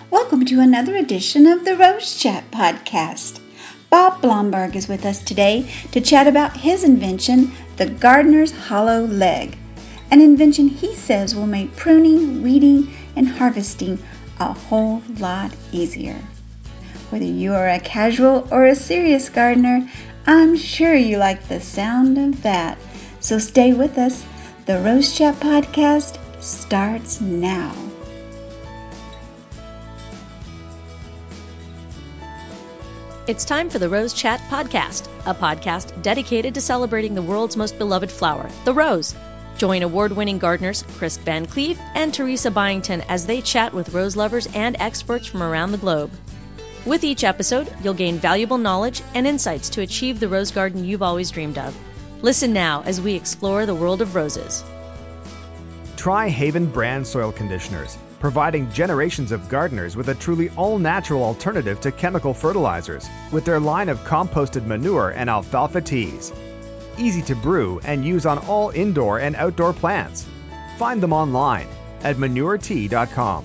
Welcome to another edition of the Rose Chat podcast. Bob Blomberg is with us today to chat about his invention, the gardener's hollow leg, an invention he says will make pruning, weeding, and harvesting a whole lot easier. Whether you are a casual or a serious gardener, I'm sure you like the sound of that. So stay with us. The Rose Chat podcast starts now. It's time for the Rose Chat podcast, a podcast dedicated to celebrating the world's most beloved flower, the rose. Join award-winning gardeners Chris Van Cleef and Teresa Byington as they chat with rose lovers and experts from around the globe. With each episode, you'll gain valuable knowledge and insights to achieve the rose garden you've always dreamed of. Listen now as we explore the world of roses. Try Haven brand soil conditioners, providing generations of gardeners with a truly all-natural alternative to chemical fertilizers with their line of composted manure and alfalfa teas. Easy to brew and use on all indoor and outdoor plants. Find them online at manuretea.com.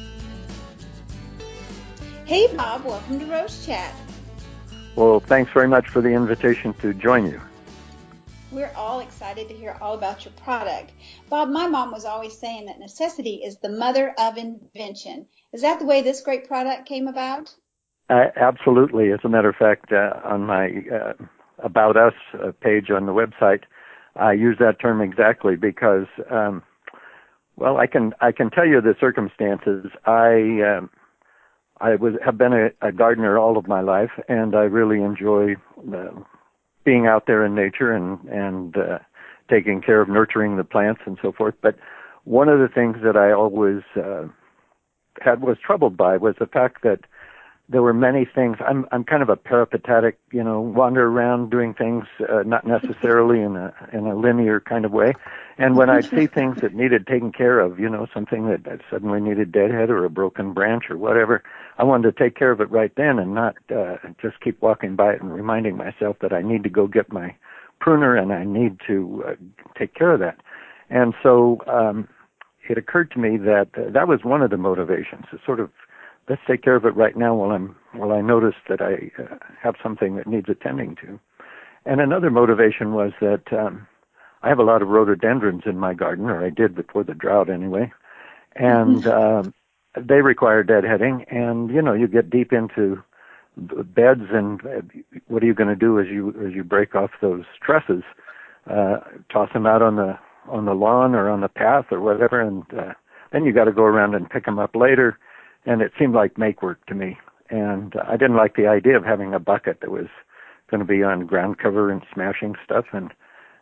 Hey Bob, welcome to Rose Chat. Well, thanks very much for the invitation to join you. We're all excited to hear all about your product. Bob, my mom was always saying that necessity is the mother of invention. Is that the way this great product came about? Absolutely. As a matter of fact, on my About Us page on the website, I use that term exactly because, I can tell you the circumstances. Have been a gardener all of my life, and I really enjoy being out there in nature and taking care of nurturing the plants and so forth. But one of the things that I always was troubled by was the fact that there were many things. I'm kind of a peripatetic, wander around doing things, not necessarily in a linear kind of way. And when I'd see things that needed taken care of, something that suddenly needed deadhead or a broken branch or whatever, I wanted to take care of it right then and not just keep walking by it and reminding myself that I need to go get my pruner and I need to take care of that. And so it occurred to me that that was one of the motivations, to sort of let's take care of it right now while I notice that I have something that needs attending to. And another motivation was that I have a lot of rhododendrons in my garden, or I did before the drought anyway, and they require deadheading. And you get deep into beds, and what are you going to do as you break off those trusses? Toss them out on the lawn or on the path or whatever, and then you got to go around and pick them up later. And it seemed like make work to me. And I didn't like the idea of having a bucket that was going to be on ground cover and smashing stuff. And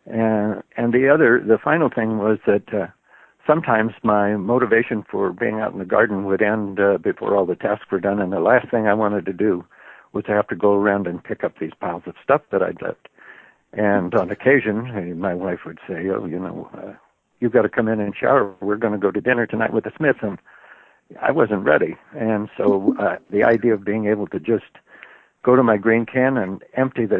the final thing was that sometimes my motivation for being out in the garden would end before all the tasks were done. And the last thing I wanted to do was to have to go around and pick up these piles of stuff that I'd left. And on occasion, my wife would say, you've got to come in and shower. We're going to go to dinner tonight with the Smiths. And I wasn't ready, and so the idea of being able to just go to my green can and empty the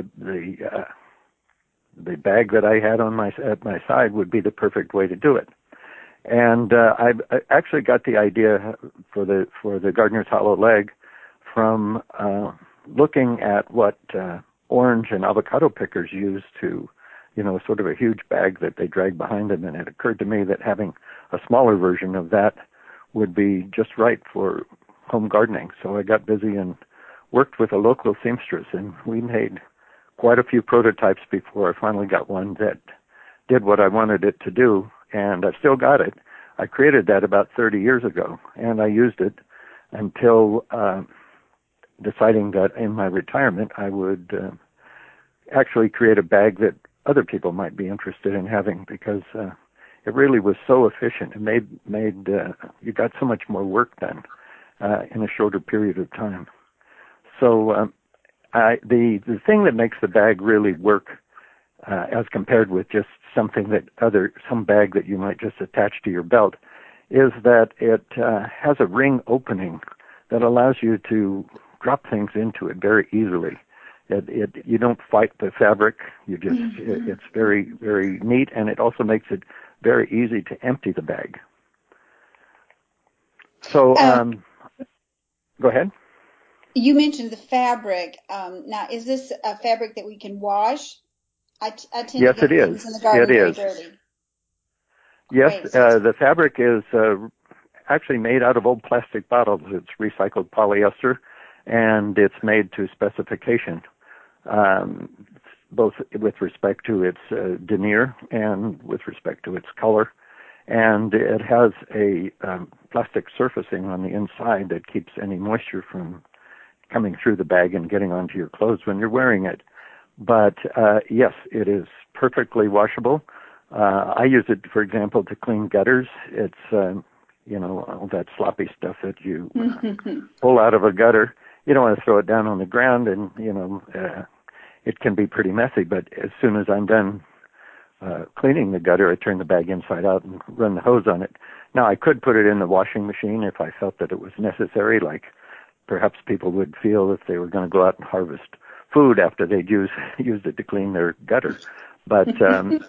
bag that I had at my side would be the perfect way to do it. And I actually got the idea for the gardener's hollow leg from looking at what orange and avocado pickers use to, sort of a huge bag that they drag behind them, and it occurred to me that having a smaller version of that would be just right for home gardening. So I got busy and worked with a local seamstress, and we made quite a few prototypes before I finally got one that did what I wanted it to do, and I've still got it. I created that about 30 years ago, and I used it until deciding that in my retirement I would actually create a bag that other people might be interested in having, because it really was so efficient. It made you got so much more work done in a shorter period of time. So the thing that makes the bag really work as compared with just some bag that you might just attach to your belt is that it has a ring opening that allows you to drop things into it very easily. You don't fight the fabric. You just it's very, very neat, and it also makes it very easy to empty the bag. So Go ahead. You mentioned the fabric. Now, is this a fabric that we can wash? I tend to Yes, it get is. things in the garden It very is. dirty. Yes, Great. So the fabric is actually made out of old plastic bottles. It's recycled polyester, and it's made to specification, both with respect to its denier and with respect to its color. And it has a plastic surfacing on the inside that keeps any moisture from coming through the bag and getting onto your clothes when you're wearing it. But yes, it is perfectly washable. I use it, for example, to clean gutters. It's, all that sloppy stuff that you pull out of a gutter. You don't want to throw it down on the ground, and, it can be pretty messy. But as soon as I'm done cleaning the gutter, I turn the bag inside out and run the hose on it. Now, I could put it in the washing machine if I felt that it was necessary, like perhaps people would feel if they were going to go out and harvest food after they'd used it to clean their gutter. But and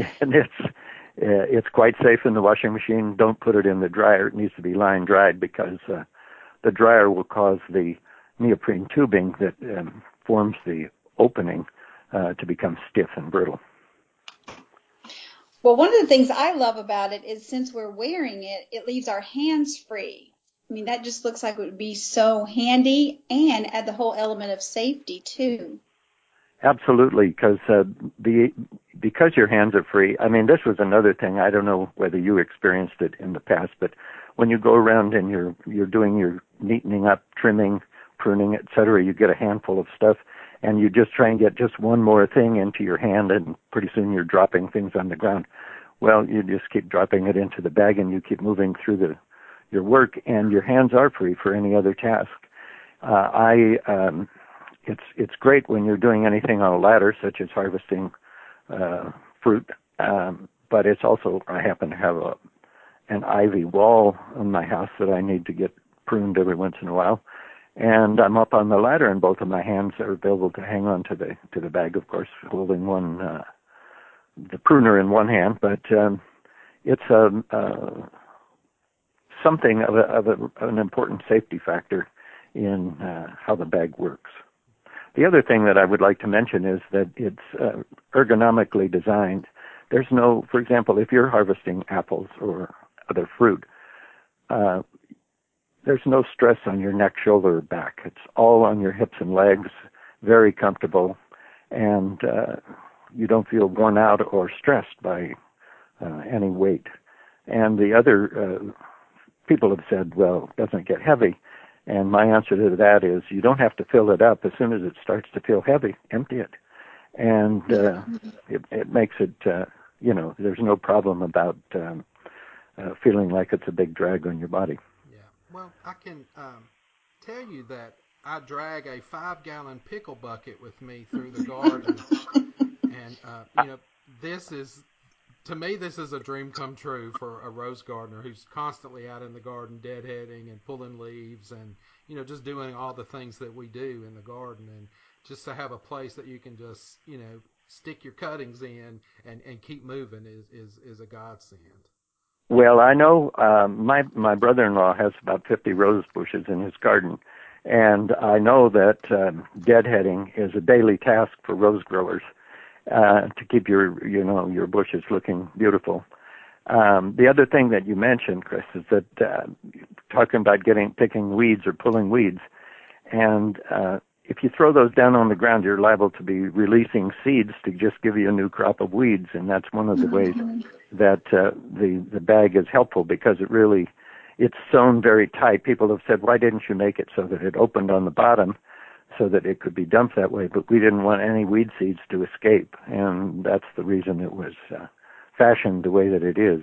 it's quite safe in the washing machine. Don't put it in the dryer. It needs to be line dried because the dryer will cause the neoprene tubing that forms the opening to become stiff and brittle. Well, one of the things I love about it is since we're wearing it, it leaves our hands free. I mean, that just looks like it would be so handy and add the whole element of safety too. Absolutely, because your hands are free. I mean, this was another thing. I don't know whether you experienced it in the past, but when you go around and you're doing your neatening up, trimming, pruning, etc., you get a handful of stuff, and you just try and get just one more thing into your hand, and pretty soon you're dropping things on the ground. Well, you just keep dropping it into the bag, and you keep moving through your work, and your hands are free for any other task. It's great when you're doing anything on a ladder, such as harvesting fruit. But it's also, I happen to have an ivy wall on my house that I need to get pruned every once in a while. And I'm up on the ladder, and both of my hands are available to hang on to the bag, of course, holding the pruner in one hand. But it's something of an important safety factor in how the bag works. The other thing that I would like to mention is that it's ergonomically designed. There's no, for example, if you're harvesting apples or other fruit, there's no stress on your neck, shoulder, or back. It's all on your hips and legs, very comfortable, and you don't feel worn out or stressed by any weight. And the other people have said, well, it doesn't get heavy. And my answer to that is you don't have to fill it up. As soon as it starts to feel heavy, empty it. And it makes it, there's no problem about feeling like it's a big drag on your body. Yeah. Well, I can tell you that I drag a 5-gallon pickle bucket with me through the garden. And, this is, to me, this is a dream come true for a rose gardener who's constantly out in the garden deadheading and pulling leaves and, just doing all the things that we do in the garden. And just to have a place that you can just, stick your cuttings in and keep moving is a godsend. Well, I know my brother-in-law has about 50 rose bushes in his garden. And I know that deadheading is a daily task for rose growers. To keep your bushes looking beautiful. The other thing that you mentioned, Chris, is that talking about picking weeds or pulling weeds, and if you throw those down on the ground, you're liable to be releasing seeds to just give you a new crop of weeds, and that's one of the ways that the bag is helpful because it's sewn very tight. People have said, why didn't you make it so that it opened on the bottom so that it could be dumped that way? But we didn't want any weed seeds to escape, and that's the reason it was fashioned the way that it is.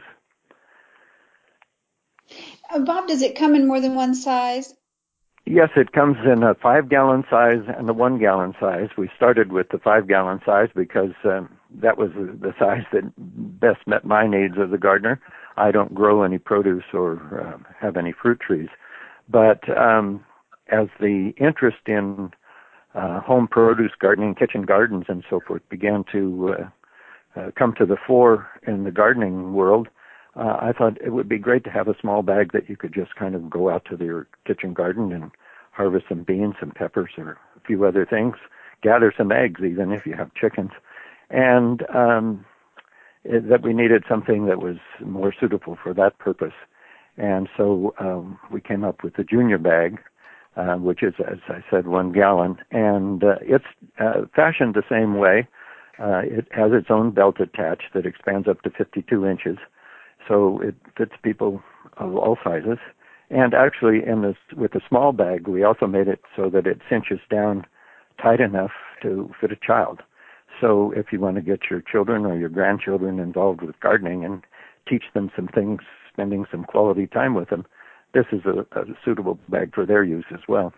Bob, does it come in more than one size? Yes, it comes in a 5-gallon size and a 1-gallon size. We started with the 5-gallon size because that was the size that best met my needs as a gardener. I don't grow any produce or have any fruit trees. But as the interest in home produce gardening, kitchen gardens, and so forth began to come to the fore in the gardening world, I thought it would be great to have a small bag that you could just kind of go out to your kitchen garden and harvest some beans, some peppers, or a few other things. Gather some eggs, even if you have chickens. And that we needed something that was more suitable for that purpose. And so we came up with the junior bag, which is, as I said, 1 gallon. And it's fashioned the same way. It has its own belt attached that expands up to 52 inches. So it fits people of all sizes. And actually, with the small bag, we also made it so that it cinches down tight enough to fit a child. So if you want to get your children or your grandchildren involved with gardening and teach them some things, spending some quality time with them, this is a suitable bag for their use as well.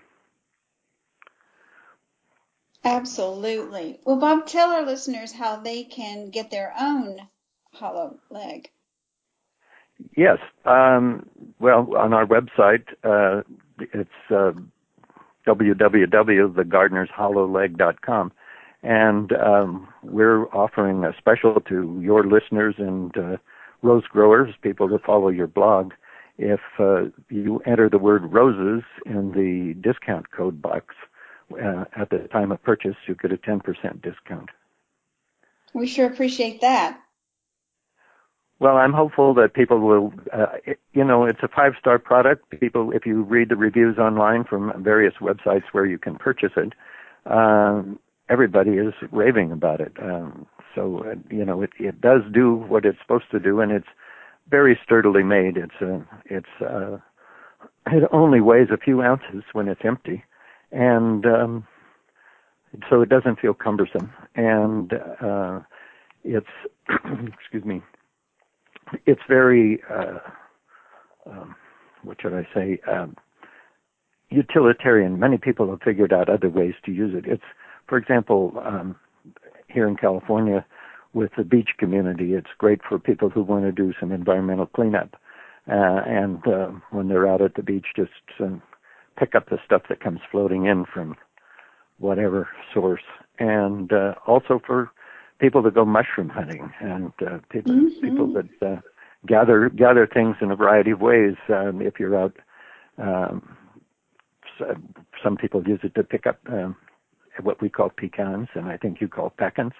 Absolutely. Well, Bob, tell our listeners how they can get their own hollow leg. Yes. Well, on our website, it's www.thegardenershollowleg.com. And we're offering a special to your listeners and rose growers, people that follow your blog. If you enter the word roses in the discount code box at the time of purchase, you get a 10% discount. We sure appreciate that. Well, I'm hopeful that people will, it's a 5-star product. People, if you read the reviews online from various websites where you can purchase it, everybody is raving about it. It does do what it's supposed to do, and it's very sturdily made. It only weighs a few ounces when it's empty, and so it doesn't feel cumbersome. And it's, excuse me, it's very, utilitarian. Many people have figured out other ways to use it. It's, for example, here in California with the beach community, it's great for people who want to do some environmental cleanup. And when they're out at the beach, just pick up the stuff that comes floating in from whatever source. And also for people that go mushroom hunting and people that gather things in a variety of ways. If you're out, some people use it to pick up what we call pecans, and I think you call pecans.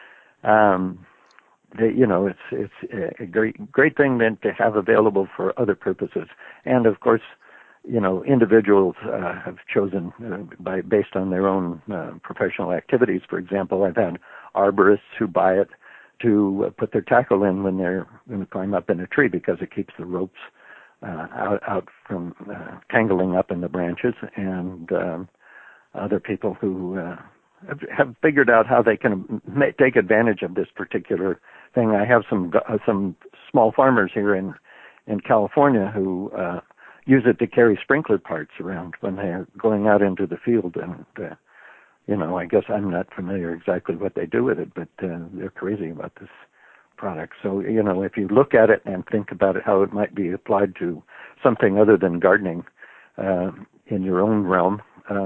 It's a great thing then to have available for other purposes. And of course, individuals have chosen based on their own professional activities. For example, I've had arborists who buy it to put their tackle in when they're going to climb up in a tree because it keeps the ropes out from tangling up in the branches, and other people who have figured out how they can take advantage of this particular thing. I have some small farmers here in California who use it to carry sprinkler parts around when they're going out into the field. And, I guess I'm not familiar exactly what they do with it, but they're crazy about this product. So, if you look at it and think about it, how it might be applied to something other than gardening in your own realm,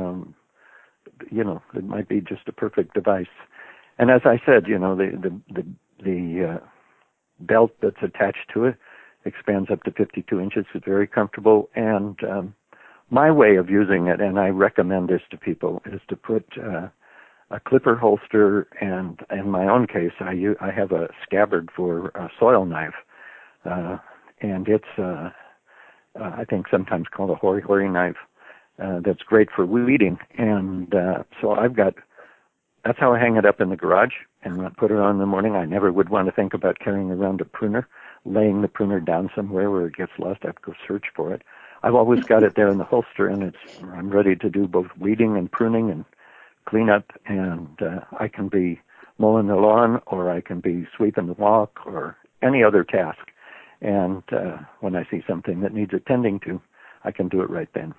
it might be just a perfect device. And as I said, the belt that's attached to it expands up to 52 inches. It's very comfortable. And my way of using it, and I recommend this to people, is to put a clipper holster, and in my own case, I have a scabbard for a soil knife, and it's I think sometimes called a hori-hori knife. That's great for weeding, and so that's how I hang it up in the garage and put it on in the morning. I never would want to think about carrying around a pruner, laying the pruner down somewhere where it gets lost. I have to go search for it. I've always got it there in the holster, and I'm ready to do both weeding and pruning and cleanup, and I can be mowing the lawn, or I can be sweeping the walk, or any other task. And when I see something that needs attending to, I can do it right then.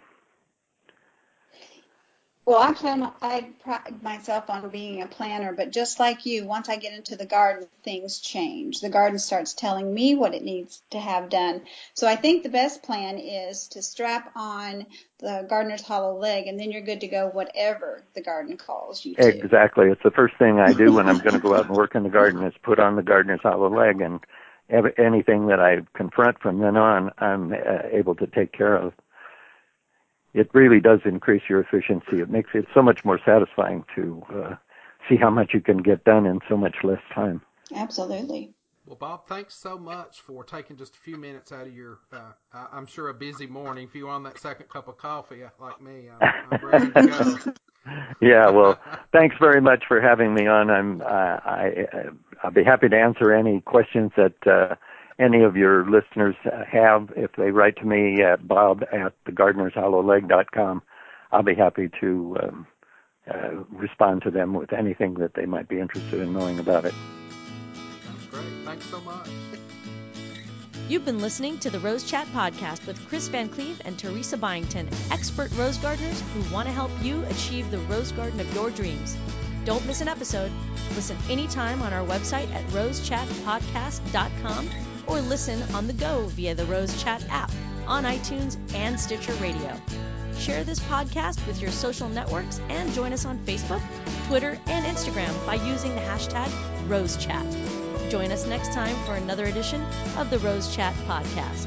Well, I pride myself on being a planner, but just like you, once I get into the garden, things change. The garden starts telling me what it needs to have done. So I think the best plan is to strap on the Gardener's Hollow Leg, and then you're good to go whatever the garden calls you to. Exactly. It's the first thing I do when I'm going to go out and work in the garden is put on the Gardener's Hollow Leg, and anything that I confront from then on, I'm able to take care of. it really does increase your efficiency. It makes it so much more satisfying to see how much you can get done in so much less time. Absolutely. Well, Bob, thanks so much for taking just a few minutes out of your, I'm sure, a busy morning. If you're on that second cup of coffee, like me, I'm ready to go. Yeah, well, thanks very much for having me on. I'll be happy to answer any questions that any of your listeners have. If they write to me at bob@thegardenershollowleg.com, I'll be happy to respond to them with anything that they might be interested in knowing about it. That's great. Thanks so much. You've been listening to the Rose Chat Podcast with Chris Van Cleve and Teresa Byington, expert rose gardeners who want to help you achieve the rose garden of your dreams. Don't miss an episode. Listen anytime on our website at rosechatpodcast.com or listen on the go via the Rose Chat app on iTunes and Stitcher Radio. Share this podcast with your social networks and join us on Facebook, Twitter, and Instagram by using the hashtag RoseChat. Join us next time for another edition of the Rose Chat Podcast.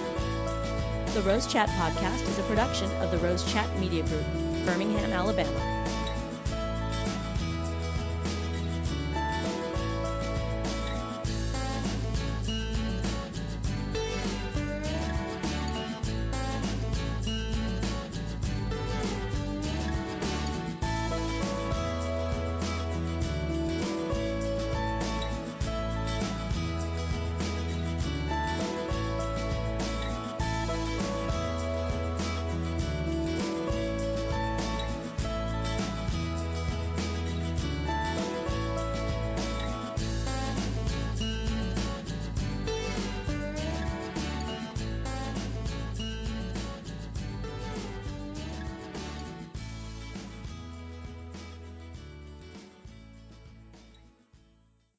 The Rose Chat Podcast is a production of the Rose Chat Media Group, Birmingham, Alabama.